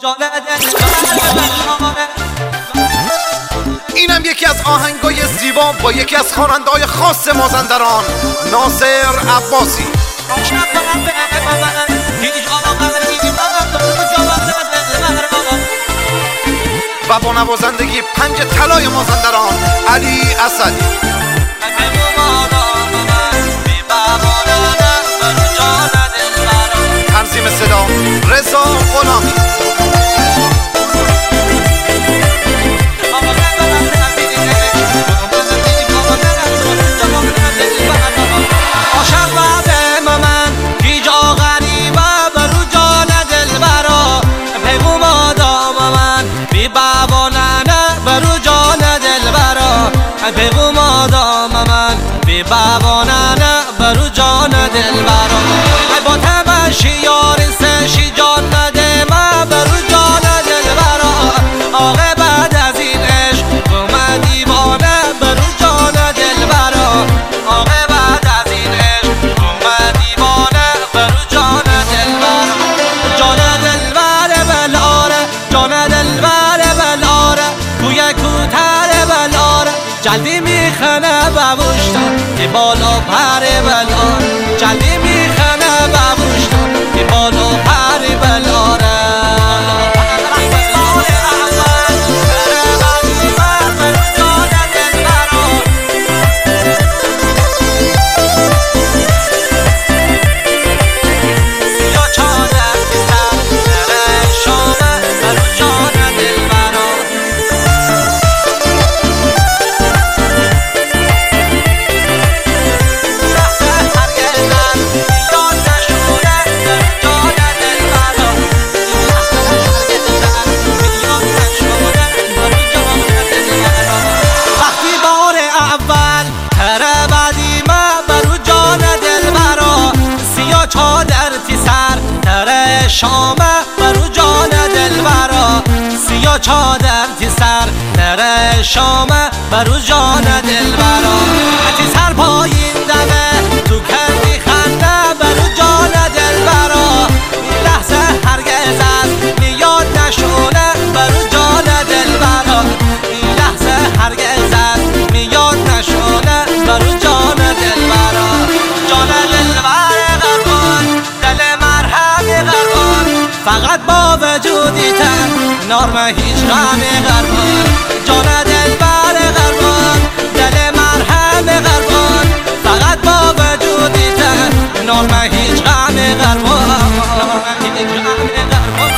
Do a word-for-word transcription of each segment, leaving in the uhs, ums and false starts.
اینم یکی از آهنگای زیبا با یکی از خواننده‌های خاص مازندران، ناصر عباسی. و با نوازندگی پنج طلای مازندران، علی اسدی. تنظیم صدا رضا غلامی. پیغام آدم من بی بابا ننه برو جان دل برا با تمشی یار سشی جان نده ما برو جان دل برا آقا بعد از این عشق من دیوانه برو جان دل برا آقا بعد از این عشق من دیوانه برو جان دل برا جان دل بره بلاره جان دل بره بلاره کوی کوتر بلاره جلدی میخنه بابوشتا که بالا پر بلاره جلدی میخنه بابوشتا که بالا پر بلاره شامه برو جان دلبرا سیا چادر تی سر نره شامه برو جان دلبرا تی سر پایین دمه تو کردی خنده برو جان دلبرا این لحظه هرگز از میاد نشونه برو جان دلبرا این لحظه هرگز از میاد نشونه برو جان دلبرا جان دلبر قربان دل مرهم قربان فقط با وجودی تن نرم هیچ غم قربان جان دلبر قربان دل مرهم قربان فقط با وجودی تن نرم هیچ غم قربان هیچ غم قربان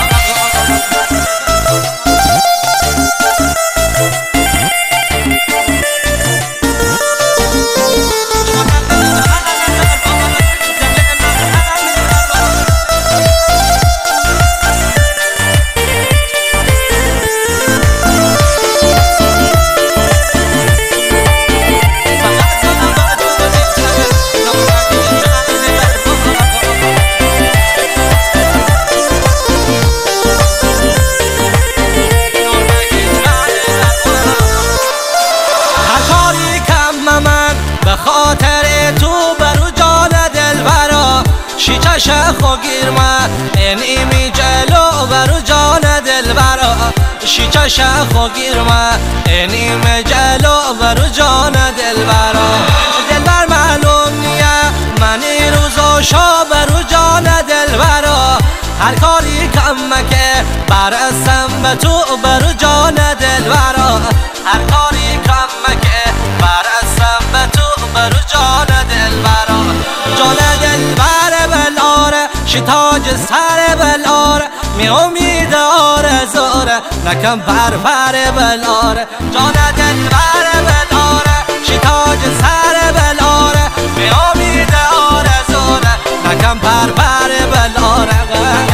شخو گیرما اینی می جلو برو جان دلبرا شیچه شخو گیرما اینی می جلو برو جان دلبرا دلبر معلوم نیه منی روزو شا برو جان دلبرا هر کاری کم که برسم به تو برو جان دلبرا هر کاری کم که برسم به تو برو جان دلبرا جان دلبر بلاره شتاج سر بلاره می امید آرزوره نکم پر پر بلاره جان دلبر بلاره شتاج سر بلاره می امید آرزوره نکم پر پر بلاره